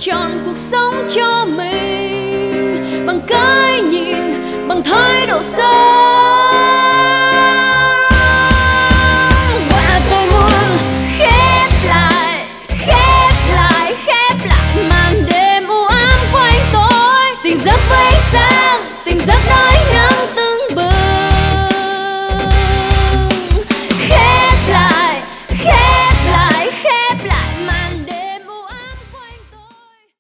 chọn cuộc sống cho mình bằng cái nhìn, bằng thái độ sống.